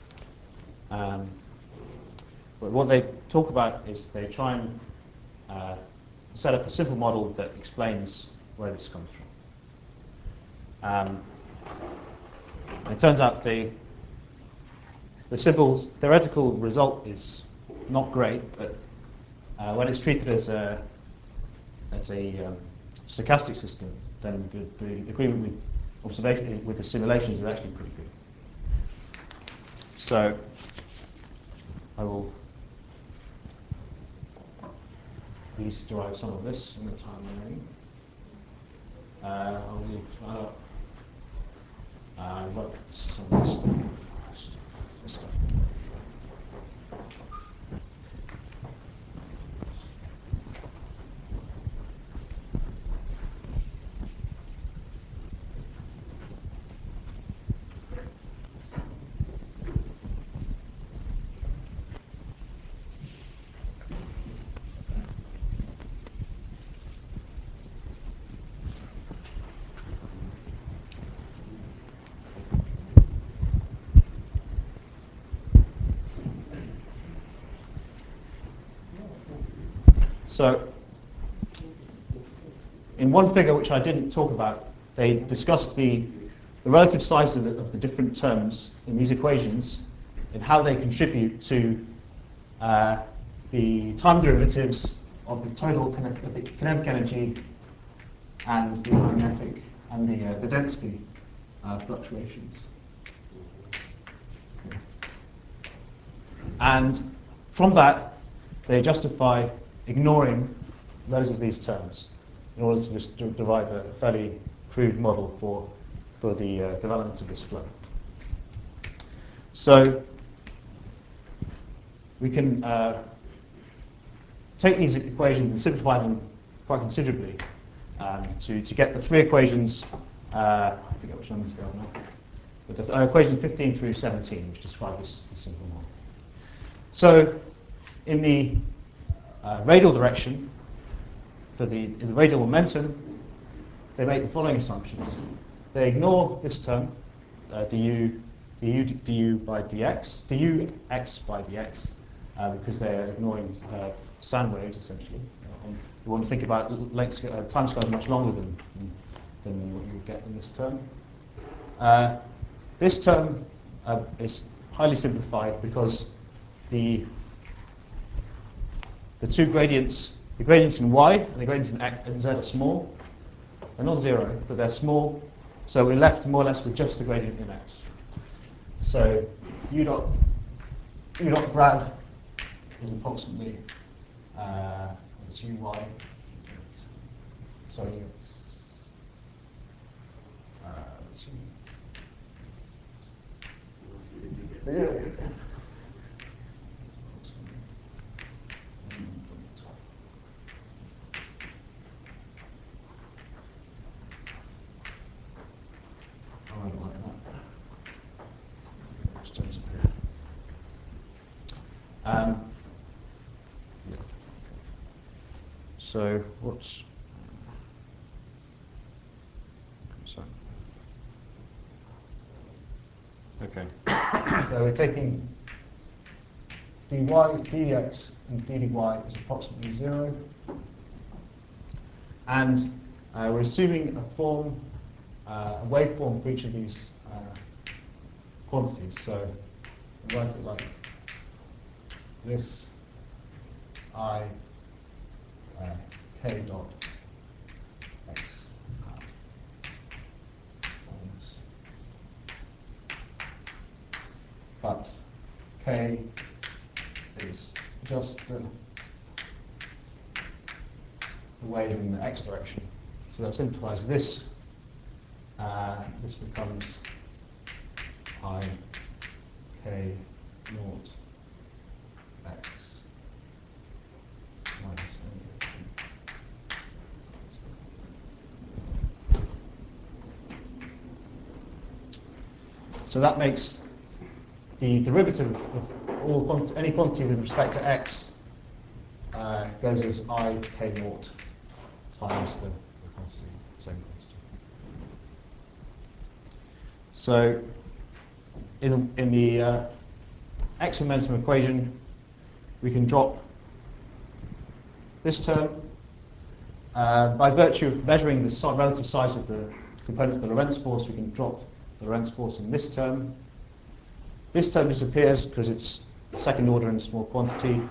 But what they talk about is they try and set up a simple model that explains where this comes from. It turns out the simple theoretical result is not great, but when it's treated as a stochastic system, then the agreement with observation with the simulations is actually pretty good. So I will at least derive some of this in the time remaining. I'll leave that up. I wrote some of this stuff. So, in one figure which I didn't talk about, they discussed the relative size of the different terms in these equations and how they contribute to the time derivatives of the total kinetic energy and the magnetic and the density fluctuations. Okay. And from that, they justify ignoring those of these terms in order to just derive a fairly crude model for the development of this flow. So we can take these equations and simplify them quite considerably to get the three equations, I forget which numbers they are now, but the equations 15 through 17, which describe this simple model. So in the radial direction, in the radial momentum, they make the following assumptions. They ignore this term, du by dx, dux by dx, because they're ignoring sound waves, essentially. You want to think about time scales much longer than what you would get in this term. This term is highly simplified because the two gradients, the gradients in y and the gradients in x and z are small. They're not zero, but they're small. So we're left more or less with just the gradient in x. So u dot grad is approximately it's uy. Sorry. Let's see. Yeah. I don't like that. Yeah. So what's sorry. Okay. So we're taking dy dx and ddy is approximately 0, and we're assuming a form, a waveform for each of these quantities. So we write it like this: I k dot x hat minus, but k is just the wave in the x direction. So that simplifies this. This becomes I k naught x minus n. So that makes the derivative of all any quantity with respect to x goes as I k naught times the quantity, same quantity. So in the x momentum equation, we can drop this term by virtue of measuring the relative size of the components of the Lorentz force. We can drop the Lorentz force in this term. This term disappears because it's second order in a small quantity.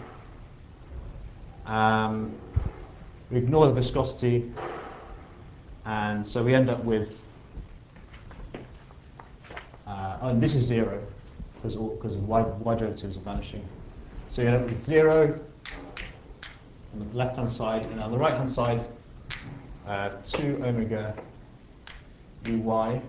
We ignore the viscosity, and so we end up with, and this is 0 because the y derivatives are vanishing. So you end up with 0 on the left-hand side, and on the right-hand side, 2 omega uy.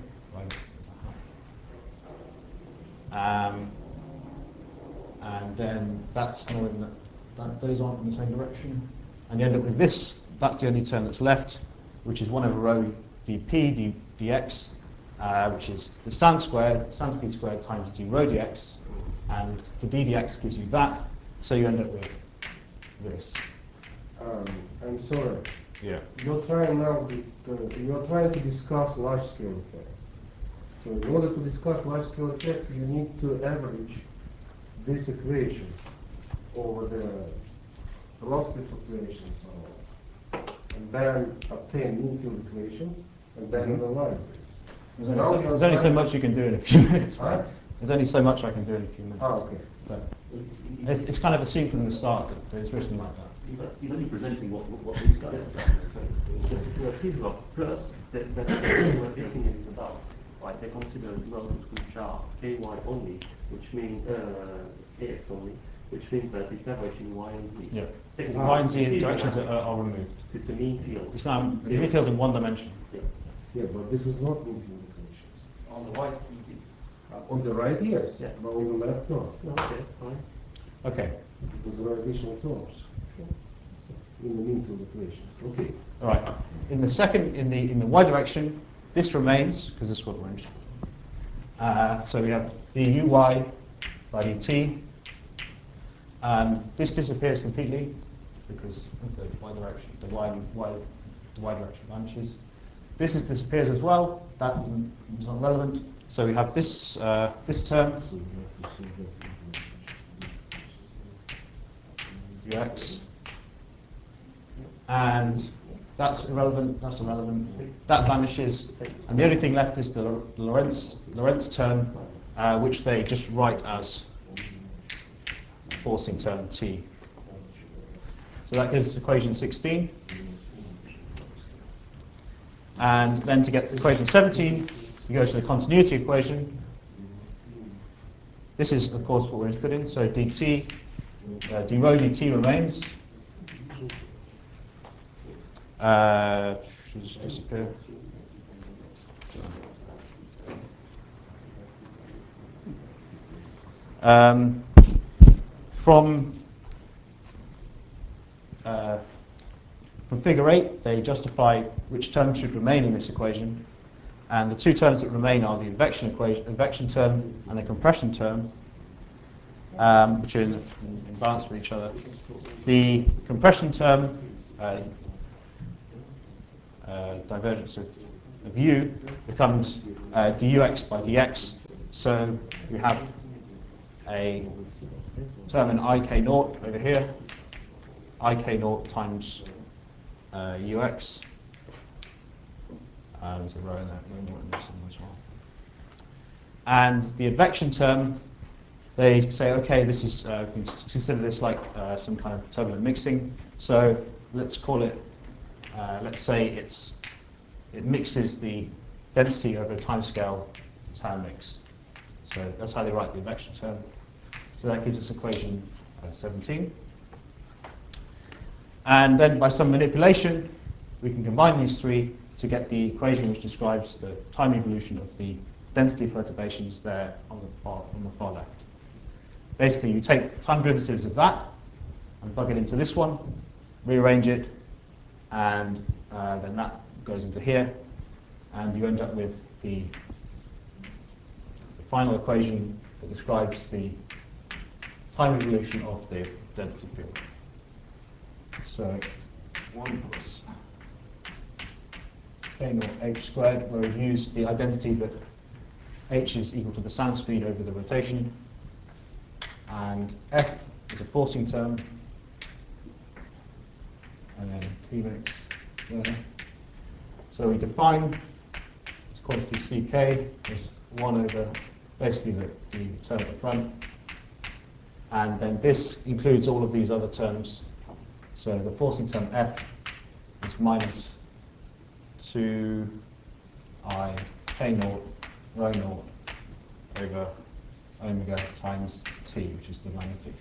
And then that's not in those aren't in the same direction. And you end up with this. That's the only term that's left, which is 1 over rho dp dx, which is the stand speed squared times d rho dx. And the d dx gives you that. So you end up with this. I'm sorry. Yeah. You're trying to discuss large-scale effects. So in order to discuss large-scale effects, you need to average these equations over the velocity fluctuations, and then obtain mean field equations, and then analyze this. There's only so much you can do in a few minutes, right? Huh? There's only so much I can do in a few minutes. Okay. But it's kind of assumed from the start that it's written like that. He's only presenting what these guys are saying. So the theorem plus that what this thing is about, right? They consider modes which are ky only, which means ax only, which means that it's averaging y and z. Yeah. Technically, Y and Z it is directions an are removed. It's a mean field. It's now a mean field in one dimension. Yeah. Yeah, but this is not mean field equations. On the right, it is. On the right, yes. Yes. But on the left, no. No, okay, fine. Okay. Because there are additional terms in the mean field equations. Okay. All right. In the second, in the y direction, this remains because this will range. So we have the uy by dt. This disappears completely because of the y direction. The y direction vanishes. This disappears as well. That is not relevant. So we have this this term So you have to say that ux, and that's irrelevant. That's irrelevant. That vanishes, and the only thing left is the Lorentz term, which they just write as forcing term t. So that gives equation 16. And then to get equation 17, you go to the continuity equation. This is, of course, what we're interested in. So dt, d rho dt remains. Should just disappear. From figure 8, they justify which terms should remain in this equation, and the two terms that remain are the advection term and the compression term. which are in balance with each other. The compression term, divergence of u, becomes dux by dx. So we have a term in ik naught over here, ik naught times ux. There's a row in there, as well. And the advection term, they say, okay, this is consider this like some kind of turbulent mixing. So let's call it, let's say it mixes the density over a timescale time mix. So that's how they write the advection term. So that gives us equation 17. And then by some manipulation, we can combine these three to get the equation which describes the time evolution of the density perturbations there on the far left. Basically, you take time derivatives of that and plug it into this one, rearrange it, and then that goes into here, and you end up with the final equation that describes the time evolution of the density field. So 1 plus k naught h squared, where we've used the identity that h is equal to the sound speed over the rotation, and f is a forcing term, and then t mix there. So we define this quantity ck as 1 over basically the term at the front, and then this includes all of these other terms. So the forcing term f is minus 2 I k naught rho naught over omega times t, which is the magnetic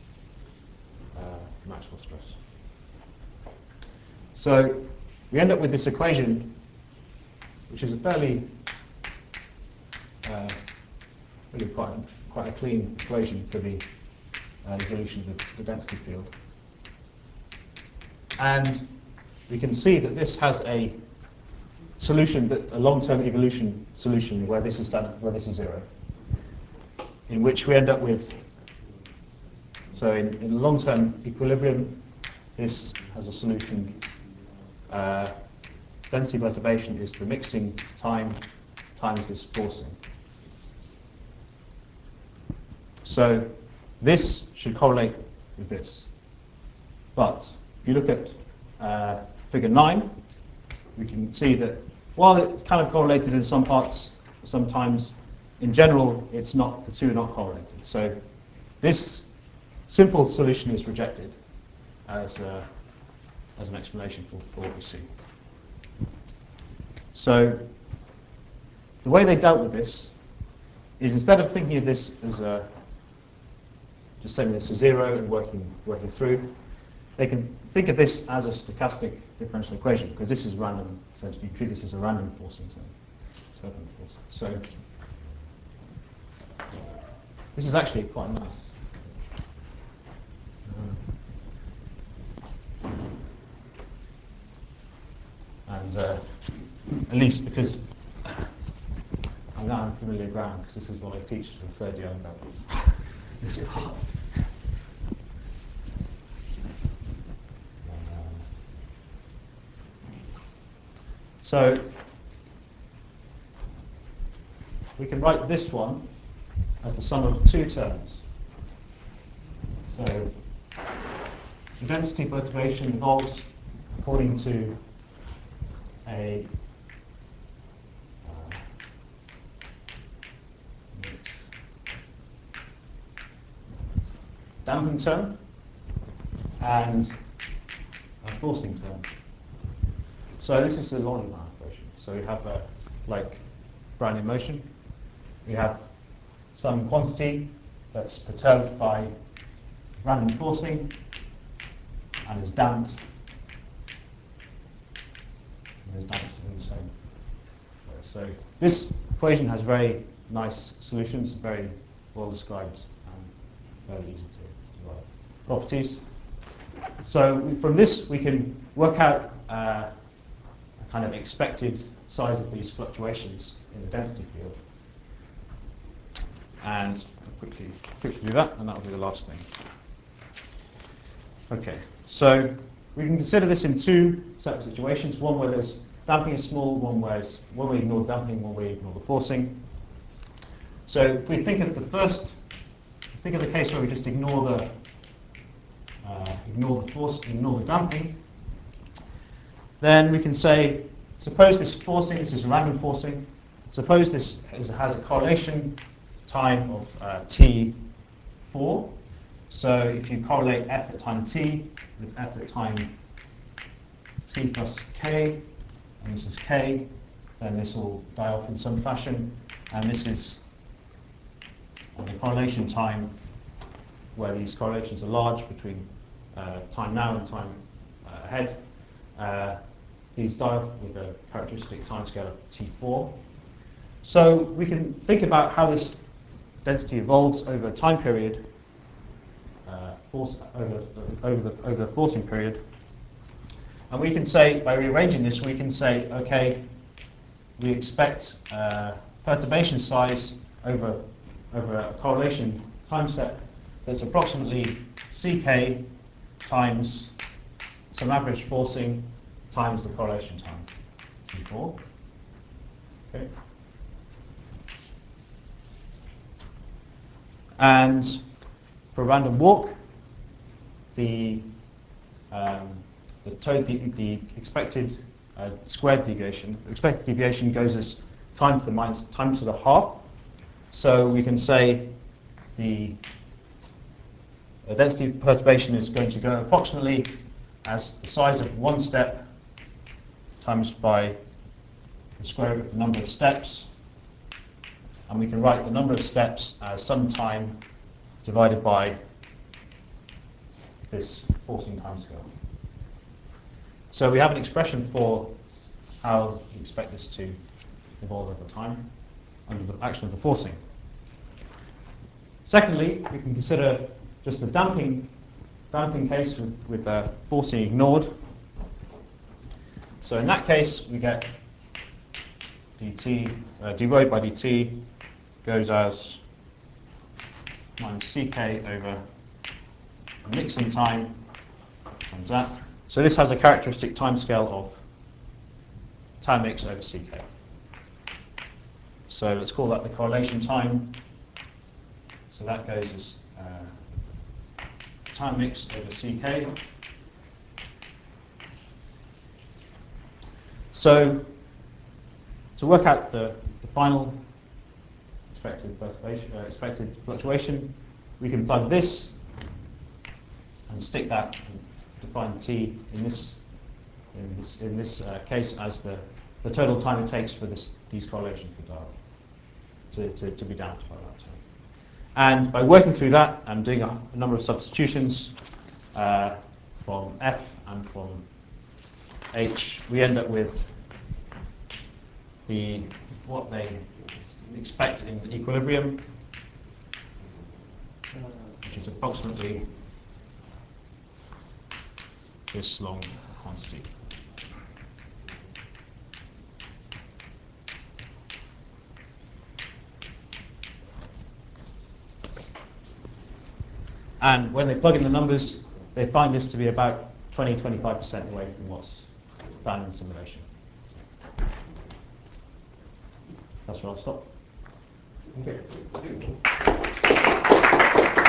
Maxwell stress. So we end up with this equation, which is a fairly really quite a clean equation for the evolution of the density field. And we can see that this has a solution, a long-term evolution solution where this is 0, in which we end up with, so in long-term equilibrium, this has a solution. Density perturbation is the mixing time times this forcing. So this should correlate with this. But if you look at figure 9, we can see that while it's kind of correlated in some parts, sometimes, in general, it's not, the two are not correlated. So this simple solution is rejected as an explanation for what we see. So the way they dealt with this is, instead of thinking of this as just setting this to 0 and working through, they can think of this as a stochastic differential equation, because this is random. Essentially, you treat this as a random forcing term. So this is actually quite nice. And at least because I'm now on familiar ground, because this is what I teach to the third year undergraduates. This part. So we can write this one as the sum of two terms. So the density perturbation evolves according to a damping term and a forcing term. So this is the Lorentz equation. So we have like Brownian motion. We have some quantity that's perturbed by random forcing and is damped. And is damped in the same way. So this equation has very nice solutions, very well described, and very easy to write properties. So from this we can work out a kind of expected size of these fluctuations in the density field. And I'll quickly do that, and that'll be the last thing. Okay, so we can consider this in two separate situations. One where there's damping is small, one where we ignore damping, one where we ignore the forcing. So if we think of the first, think of the case where we just ignore the damping, then we can say, suppose this forcing, this is random forcing, suppose this has a correlation time of t4. So if you correlate f at time t with f at time t plus k, and this is k, then this will die off in some fashion, and this is the correlation time where these correlations are large between time now and time ahead. These die off with a characteristic timescale of t4. So we can think about how this density evolves over a time period, over the forcing period. And we can say, by rearranging this, we can say, okay, we expect perturbation size over a correlation time step that's approximately ck times some average forcing times the correlation time, T4. Okay. And for a random walk, the expected squared deviation, expected deviation goes as time to the half. So we can say the density of perturbation is going to go approximately as the size of one step times by the square root of the number of steps. And we can write the number of steps as some time divided by this forcing timescale. So we have an expression for how we expect this to evolve over time under the action of the forcing. Secondly, we can consider just the damping case with forcing ignored. So in that case, we get dt, d rho by dt goes as minus ck over mixing time times that. So this has a characteristic timescale of time mix over ck. So let's call that the correlation time. So that goes as time mix over ck. So to work out the final expected fluctuation, we can plug this and stick that and define t in this case as the total time it takes for these correlations to be damped by that time. And by working through that and doing a number of substitutions from f and from h, we end up with what they expect in equilibrium, which is approximately this long quantity. And when they plug in the numbers, they find this to be about 20-25% away from what's found in simulation. That's where I'll stop. Okay.